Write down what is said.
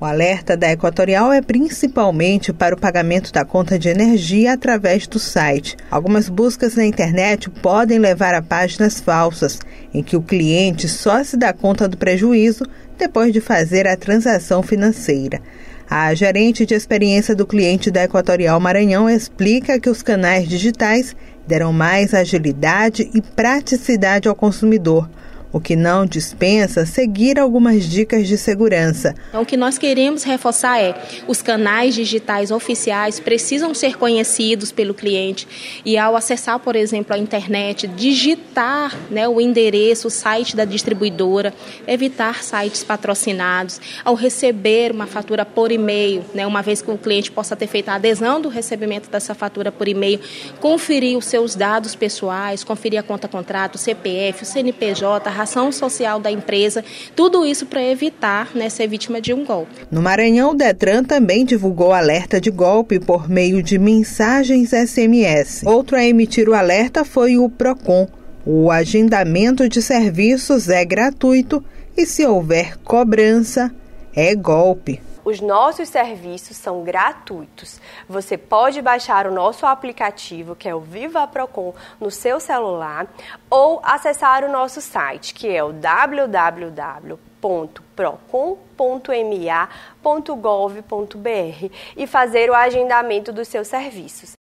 O alerta da Equatorial é principalmente para o pagamento da conta de energia através do site. Algumas buscas na internet podem levar a páginas falsas, em que o cliente só se dá conta do prejuízo depois de fazer a transação financeira. A gerente de experiência do cliente da Equatorial Maranhão explica que os canais digitais deram mais agilidade e praticidade ao consumidor, o que não dispensa seguir algumas dicas de segurança. Então, o que nós queremos reforçar é os canais digitais oficiais precisam ser conhecidos pelo cliente e ao acessar, por exemplo, a internet, digitar, o endereço, o site da distribuidora, evitar sites patrocinados, ao receber uma fatura por e-mail, uma vez que o cliente possa ter feito a adesão do recebimento dessa fatura por e-mail, conferir os seus dados pessoais, conferir a conta-contrato, o CPF, o CNPJ, a ação social da empresa, tudo isso para evitar ser vítima de um golpe. No Maranhão, o Detran também divulgou alerta de golpe por meio de mensagens SMS. Outro a emitir o alerta foi o Procon. O agendamento de serviços é gratuito e, se houver cobrança, é golpe. Os nossos serviços são gratuitos. Você pode baixar o nosso aplicativo, que é o Viva Procon, no seu celular, ou acessar o nosso site, que é o www.procon.ma.gov.br e fazer o agendamento dos seus serviços.